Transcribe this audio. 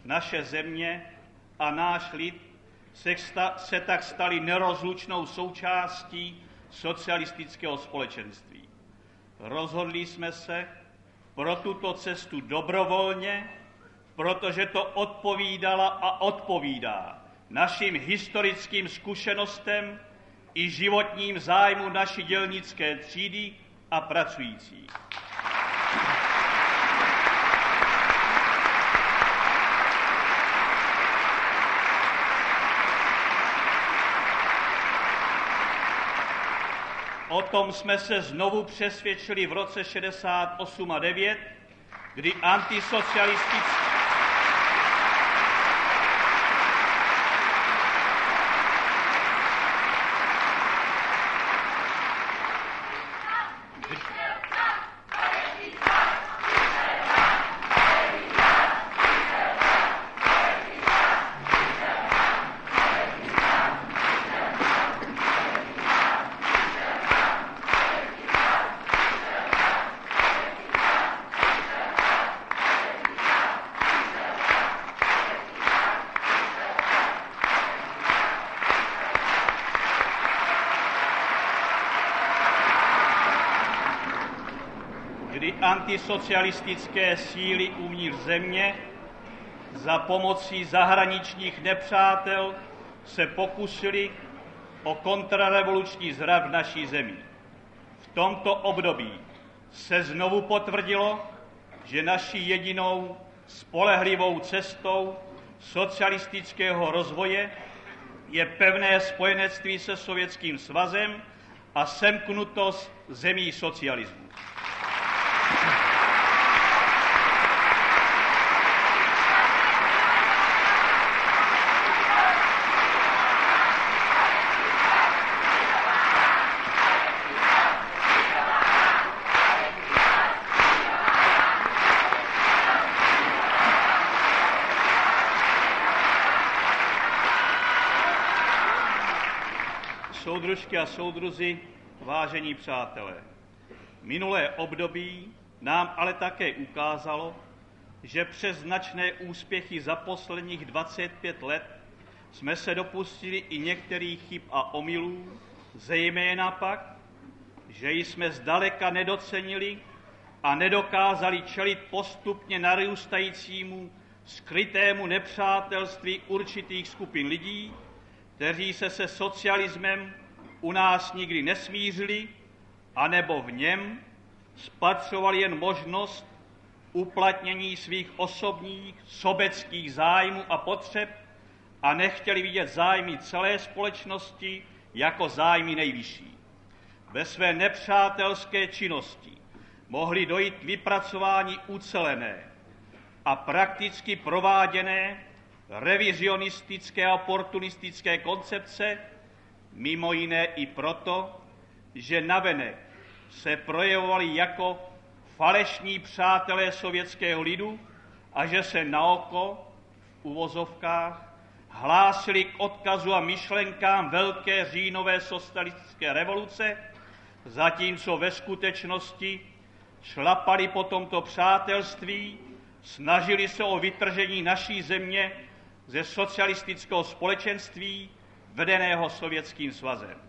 naše země a náš lid se tak stali nerozlučnou součástí socialistického společenství. Rozhodli jsme se pro tuto cestu dobrovolně, protože to odpovídala a odpovídá našim historickým zkušenostem i životním zájmu naší dělnické třídy a pracujících. O tom jsme se znovu přesvědčili v roce 68 a 9, kdy antisocialistický antisocialistické síly uvnitř země za pomocí zahraničních nepřátel se pokusili o kontrarevoluční zvrat v naší zemi. V tomto období se znovu potvrdilo, že naší jedinou spolehlivou cestou socialistického rozvoje je pevné spojenectví se Sovětským svazem a semknutost zemí socialismu. Soudružky a soudruzi, vážení přátelé, minulé období nám ale také ukázalo, že přes značné úspěchy za posledních 25 let jsme se dopustili i některých chyb a omylů, zejména pak, že jsme zdaleka nedocenili a nedokázali čelit postupně narůstajícímu skrytému nepřátelství určitých skupin lidí, kteří se socialismem u nás nikdy nesmířili, anebo v něm spatřovali jen možnost uplatnění svých osobních sobeckých zájmů a potřeb a nechtěli vidět zájmy celé společnosti jako zájmy nejvyšší. Ve své nepřátelské činnosti mohli dojít k vypracování ucelené a prakticky prováděné revizionistické a oportunistické koncepce, mimo jiné i proto, že navenek se projevovali jako falešní přátelé sovětského lidu a že se naoko, v uvozovkách, hlásili k odkazu a myšlenkám velké říjnové socialistické revoluce, zatímco ve skutečnosti šlapali po tomto přátelství, snažili se o vytržení naší země ze socialistického společenství vedeného Sovětským svazem.